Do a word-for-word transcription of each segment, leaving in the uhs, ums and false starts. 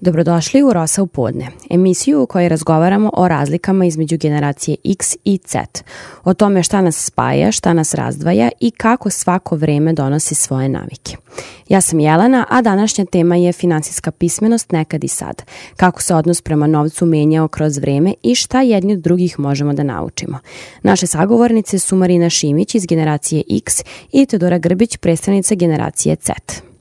Dobrodošli u Rosa u podne, emisiju u kojoj razgovaramo o razlikama između generacije X i Z, o tome šta nas spaja, šta nas razdvaja i kako svako vreme donosi svoje navike. Ja sam Jelena, a današnja tema je finansijska pismenost nekad i sad, kako se odnos prema novcu menjao kroz vreme i šta jedni od drugih možemo da naučimo. Naše sagovornice su Marina Šimić iz generacije X i Teodora Grbić, predstavnica generacije Z.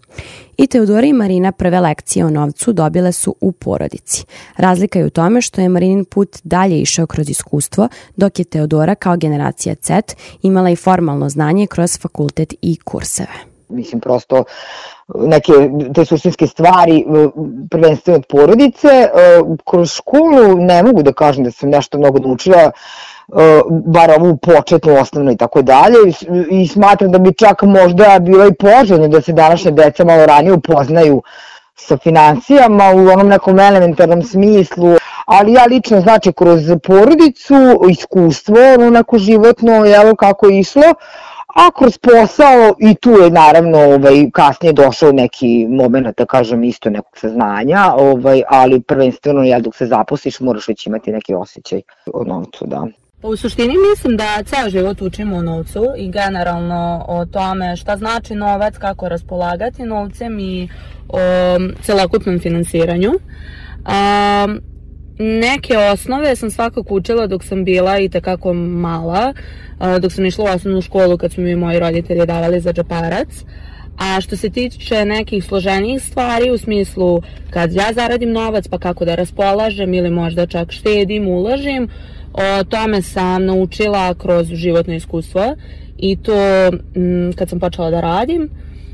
I Teodora i Marina prve lekcije o novcu dobile su u porodici. Razlika je u tome što je Marinin put dalje išao kroz iskustvo, dok je Teodora kao generacija Z imala i formalno znanje kroz fakultet i kurseve. Mislim, prosto neke te suštinske stvari, prvenstveno od porodice. Kroz školu ne mogu da kažem da sam nešto mnogo naučila, bar ovu početnu, osnovnu i tako dalje, i smatram da bi čak možda bilo i poželjno da se današnje deca malo ranije upoznaju sa finansijama u onom nekom elementarnom smislu, ali ja lično znači kroz porodicu, iskustvo, ono neko životno, jel, kako je išlo, a kroz posao i tu je naravno ovaj, kasnije došao neki moment, da kažem, isto nekog saznanja, ovaj, ali prvenstveno jel, dok se zaposliš moraš već imati neki osjećaj o novcu, da. U suštini mislim da ceo život učimo o novcu i generalno o tome šta znači novac, kako raspolagati novcem i o celokupnom finansiranju. Um, Neke osnove sam svakako učila dok sam bila i takako mala, dok sam išla u osnovnu školu kad su mi moji roditelji davali za džeparac. A što se tiče nekih složenijih stvari u smislu kad ja zaradim novac pa kako da raspolažem ili možda čak štedim, ulažem, o tome sam naučila kroz životno iskustvo i to m, kad sam počela da radim.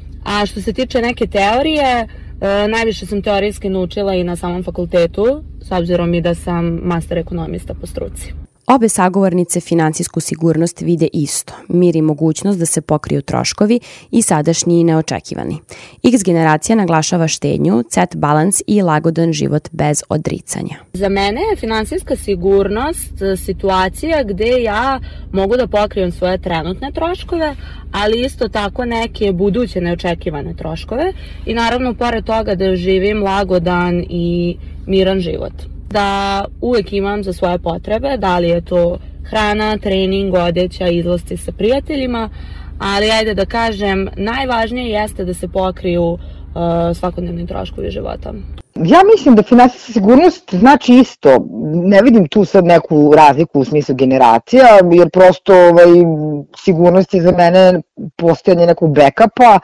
A što se tiče neke teorije, E, najviše sam teorijski naučila i na samom fakultetu, s obzirom i da sam master ekonomista po struci. Obe sagovornice finansijsku sigurnost vide isto, mir i mogućnost da se pokriju troškovi i sadašnji i neočekivani. X generacija naglašava štednju, Z balans i lagodan život bez odricanja. Za mene je finansijska sigurnost situacija gde ja mogu da pokrijem svoje trenutne troškove, ali isto tako neke buduće neočekivane troškove i naravno pored toga da živim lagodan i miran život. Da uvek imam za svoje potrebe, da li je to hrana, trening, odeća, izlasti sa prijateljima, ali ajde da kažem, najvažnije jeste da se pokriju uh, svakodnevni troškovi života. Ja mislim da finansijska sigurnost znači isto, ne vidim tu sad neku razliku u smislu generacija, jer prosto ovaj, sigurnost je za mene postojanje nekog backupa,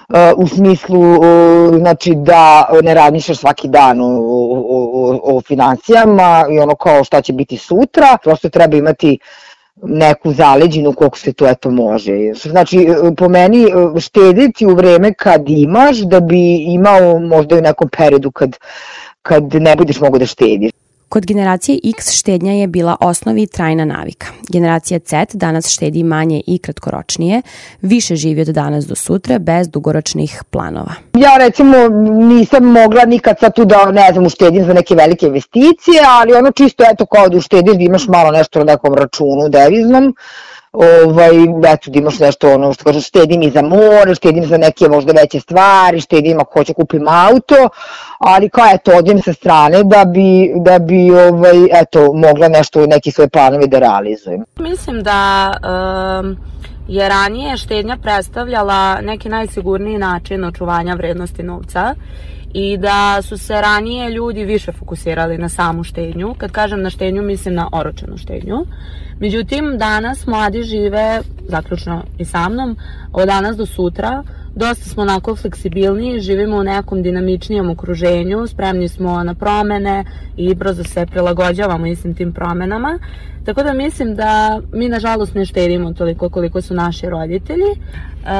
u smislu znači da ne razmišljaš svaki dan o, o, o, o finansijama i ono kao šta će biti sutra, prosto treba imati neku zaleđinu koliko se to eto može. Znači po meni štediti u vreme kad imaš da bi imao možda u nekom periodu kad, kad ne budeš mogo da štediš. Kod generacije X štednja je bila osnova i trajna navika. Generacija Z danas štedi manje i kratkoročnije, više živi od danas do sutra bez dugoročnih planova. Ja recimo nisam mogla nikad sad tu da ne znam uštedim za neke velike investicije, ali ono čisto eto kao da uštediš da imaš malo nešto na nekom računu deviznom, ovaj, eto da imaš nešto ono što kažeš štedim i za more, štedim za neke možda veće stvari, štedim ako hoću kupim auto, ali kao eto odjem sa strane da bi, da bi ovaj, eto mogla nešto, neki svoje planove da realizujem. Mislim da um, je ranije štednja predstavljala neki najsigurniji način očuvanja vrednosti novca i da su se ranije ljudi više fokusirali na samu štednju. Kad kažem na štednju, mislim na oročenu štednju. Međutim, danas mladi žive, zaključno i sa mnom, od danas do sutra. Dosta smo onako fleksibilniji, živimo u nekom dinamičnijem okruženju, spremni smo na promene i brzo se prilagođavamo istim tim promenama. Tako da mislim da mi nažalost ne štedimo toliko koliko su naši roditelji. E,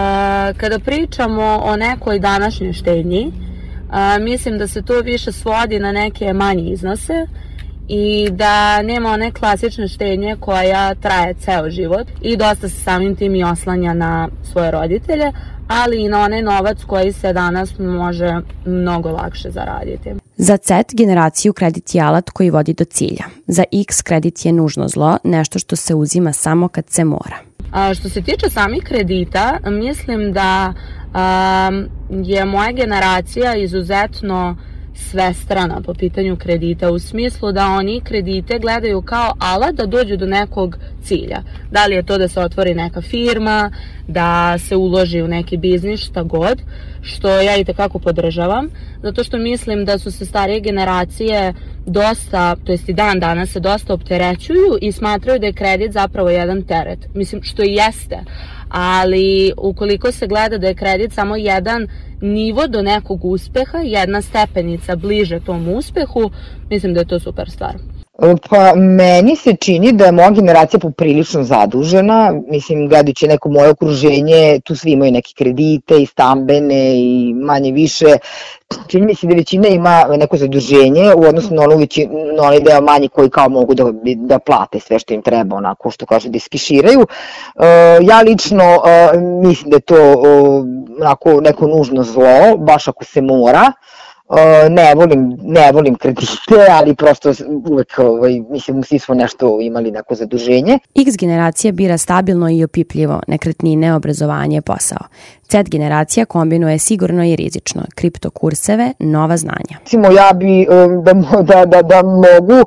kada pričamo o nekoj današnjoj štednji, e, mislim da se to više svodi na neke manje iznose i da nema one klasične štednje koja traje ceo život i dosta se samim tim i oslanja na svoje roditelje, ali i na onaj novac koji se danas može mnogo lakše zaraditi. Za Z generaciju kredit je alat koji vodi do cilja. Za X kredit je nužno zlo, nešto što se uzima samo kad se mora. A što se tiče samih kredita, mislim da a, je moja generacija izuzetno svestrana po pitanju kredita, u smislu da oni kredite gledaju kao alat da dođu do nekog cilja. Da li je to da se otvori neka firma, da se uloži u neki biznis, šta god, što ja i tekako podržavam, zato što mislim da su se starije generacije dosta, to jest i dan danas se dosta opterećuju i smatraju da je kredit zapravo jedan teret. Mislim, što i jeste, ali ukoliko se gleda da je kredit samo jedan nivo do nekog uspeha, jedna stepenica bliže tom uspehu, mislim da je to super stvar. Pa meni se čini da je moja generacija poprilično zadužena, mislim gledajući neko moje okruženje, tu svi imaju neke kredite i stambene i manje više, čini mi se da većina ima neko zaduženje u odnosu na, ono, na onaj deo manji koji kao mogu da, da plate sve što im treba, onako što kaže da iskiširaju. Ja lično mislim da je to onako neko nužno zlo, baš ako se mora. Ne volim, ne volim kredite, ali prosto uvek, ovaj, mislim, svi smo nešto imali neko zaduženje. X generacija bira stabilno i opipljivo, nekretnine, obrazovanje, posao. Z generacija kombinuje sigurno i rizično, kriptokurseve, nova znanja. Recimo, ja bi da, da, da, da mogu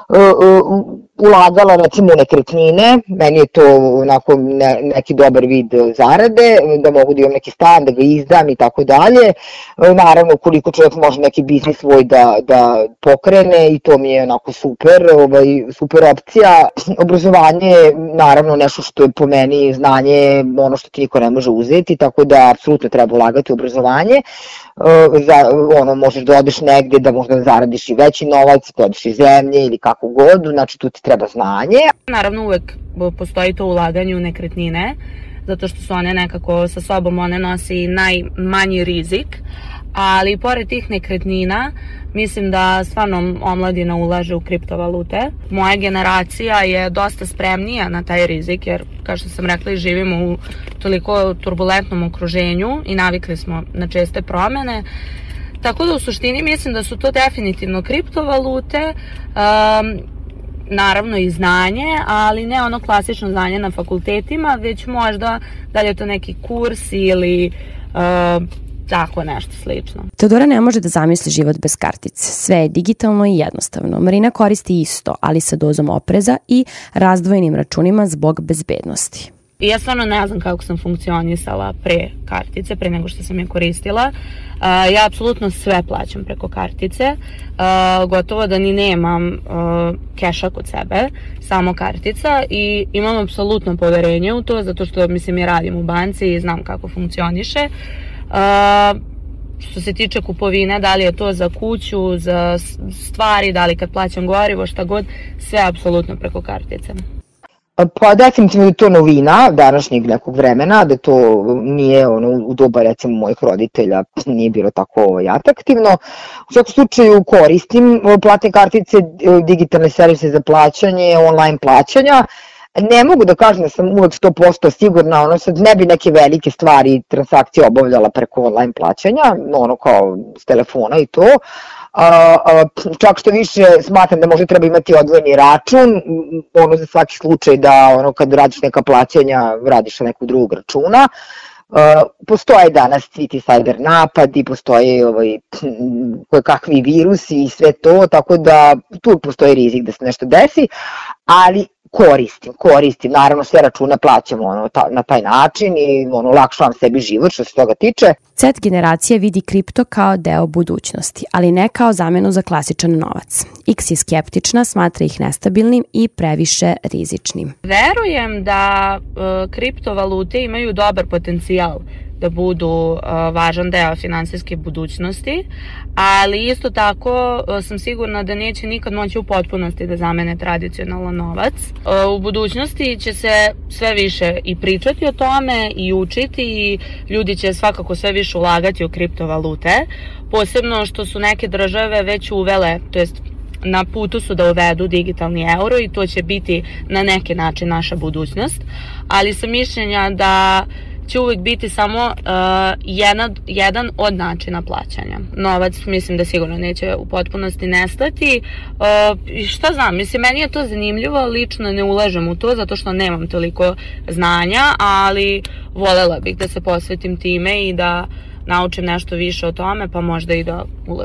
ulagala recimo u nekretnine, meni je to onako ne, neki dobar vid zarade, da mogu da imam neki stan, da ga izdam i tako dalje. Naravno, koliko čovjek može neki biznis svoj da, da pokrene i to mi je onako super, ovaj, super opcija. Obrazovanje je naravno nešto što je po meni znanje, ono što ti niko ne može uzeti, tako da apsolutno treba ulagati u obrazovanje. Za, ono, možeš da odeš negde da možda zaradiš i veći novac, da odeš iz zemlje ili kako god, znači tu ti treba znanje. Naravno uvek postoji to ulaganje u nekretnine, zato što su one nekako sa sobom, one nosi najmanji rizik, ali pored tih nekretnina mislim da stvarno omladina ulaže u kriptovalute. Moja generacija je dosta spremnija na taj rizik, jer kao što sam rekla, živimo u toliko turbulentnom okruženju i navikli smo na česte promene. Tako da u suštini mislim da su to definitivno kriptovalute, um, naravno i znanje, ali ne ono klasično znanje na fakultetima, već možda da li je to neki kurs ili uh, tako nešto slično. Teodora ne može da zamisli život bez kartice. Sve je digitalno i jednostavno. Marina koristi isto, ali sa dozom opreza i razdvojenim računima zbog bezbednosti. I ja stvarno ne znam kako sam funkcionisala pre kartice, pre nego što sam je koristila. Uh, ja apsolutno sve plaćam preko kartice, uh, gotovo da ni nemam uh, keša kod sebe, samo kartica, i imam apsolutno poverenje u to, zato što mislim ja radim u banci i znam kako funkcioniše. Uh, što se tiče kupovine, da li je to za kuću, za stvari, da li kad plaćam gorivo, šta god, sve apsolutno preko kartice. Pa definitivno da je to novina današnjeg nekog vremena, da to nije ono, u doba recimo mojih roditelja nije bilo tako ovaj, atraktivno. U svakom slučaju koristim platne kartice, digitalne servise za plaćanje, online plaćanja. Ne mogu da kažem da sam uvek sto posto sigurna, ono sad ne bi neke velike stvari, transakcije obavljala preko online plaćanja, ono kao s telefona i to. A, a, čak što više smatram da možda treba imati odvojeni račun, ono za svaki slučaj da ono kad radiš neka plaćanja radiš na nekog drugog računa. Uh, postoje danas svi ti cyber napadi, postoje ovaj, koje kakvi virusi i sve to, tako da tu postoji rizik da se nešto desi, ali koristim, koristim, naravno sve račune plaćamo ono, ta, na taj način i ono, lakšavam sebi život što se toga tiče. Z generacija vidi kripto kao deo budućnosti, ali ne kao zamenu za klasičan novac. X je skeptična, smatra ih nestabilnim i previše rizičnim. Verujem da uh, kriptovalute imaju dobar potencijal da budu uh, važan deo finansijske budućnosti, ali isto tako uh, sam sigurna da neće nikad moći u potpunosti da zamene tradicionalan novac. Uh, u budućnosti će se sve više i pričati o tome i učiti i ljudi će svakako sve više ulagati u kriptovalute, posebno što su neke države već uvele, to jest na putu su da uvedu digitalni euro i to će biti na neki način naša budućnost, ali sam mišljenja da će uvijek biti samo uh, jedan, jedan od načina plaćanja. Novac mislim da sigurno neće u potpunosti nestati. Uh, šta znam, mislim, meni je to zanimljivo, lično ne ulažem u to zato što nemam toliko znanja, ali volela bih da se posvetim time i da naučim nešto više o tome, pa možda i da ulažem.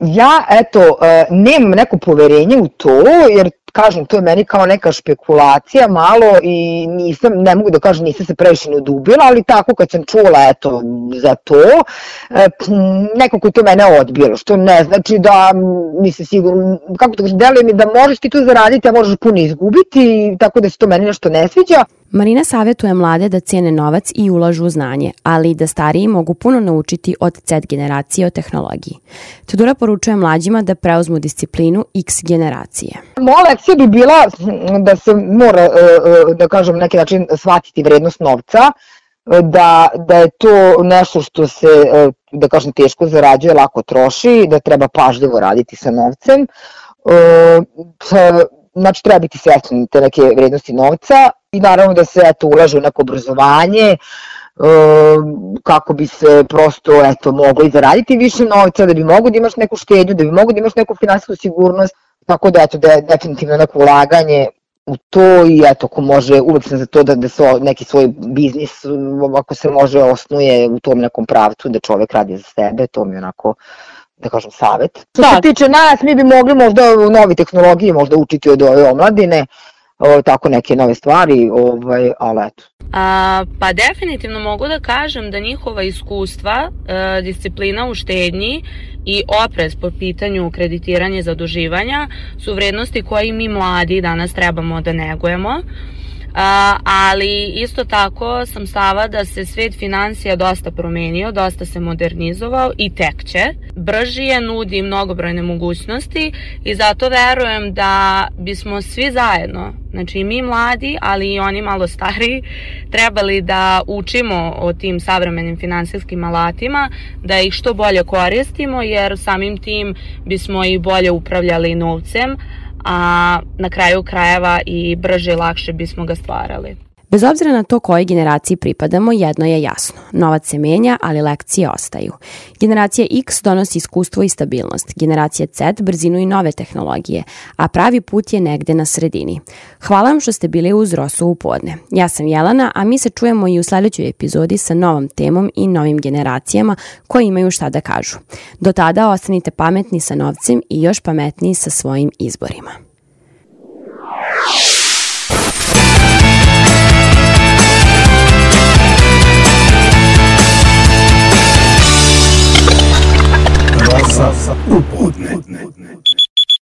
ja, eto, nemam neko poverenje u to, jer kažem, to je meni kao neka špekulacija malo i nisam, ne mogu da kažem, nisam se previše ne udubila, ali tako kad sam čula, eto, za to, nekako je to mene odbilo, što ne znači da nisam sigurno, kako to kažem, deluje mi da možeš ti tu zaraditi, a možeš puno izgubiti, tako da se to meni nešto ne sviđa. Marina savjetuje mlade da cijene novac i ulažu u znanje, ali i da stariji mogu puno naučiti od Z generacije o tehnologiji. Teodora poručuje mlađima da preuzmu disciplinu X generacije. Moja lekcija bi bila da se mora, da kažem, na neki način shvatiti vrednost novca, da, da je to nešto što se, da kažem, teško zarađuje, lako troši, da treba pažljivo raditi sa novcem. Znači, treba biti svjestan te neke vrednosti novca i naravno da se eto, ulaže u neko obrazovanje kako bi se prosto eto, moglo i zaraditi više novca, da bi mogo da imaš neku štednju, da bi mogo da imaš neku finansijsku sigurnost, tako da eto, da je definitivno neko ulaganje u to i eto, ko može, uvek sam za to da, da se neki svoj biznis, ako se može, osnuje u tom nekom pravcu, da čovek radi za sebe, to mi je onako, da kažem, savjet. Što se tiče nas, mi bi mogli možda novi tehnologije možda učiti od ove omladine, o, tako neke nove stvari, ovaj, ali eto. A, pa definitivno mogu da kažem da njihova iskustva, e, disciplina u štednji i oprez po pitanju kreditiranja i zaduživanja su vrednosti koje i mi mladi danas trebamo da negujemo. Uh, ali isto tako sam stava da se svet financija dosta promenio, dosta se modernizovao i tek će. Brži je, nudi mnogobrojne mogućnosti i zato verujem da bismo svi zajedno, znači i mi mladi, ali i oni malo stariji, trebali da učimo o tim savremenim finansijskim alatima, da ih što bolje koristimo, jer samim tim bismo i bolje upravljali novcem, a na kraju krajeva i brže i lakše bismo ga stvarali. Bez obzira na to kojoj generaciji pripadamo, jedno je jasno. Novac se menja, ali lekcije ostaju. Generacija X donosi iskustvo i stabilnost. Generacija Z brzinu i nove tehnologije, a pravi put je negde na sredini. Hvala vam što ste bili uz Rosu u podne. Ja sam Jelena, a mi se čujemo i u sledećoj epizodi sa novom temom i novim generacijama koji imaju šta da kažu. Do tada ostanite pametni sa novcem i još pametniji sa svojim izborima. Rosa u podne.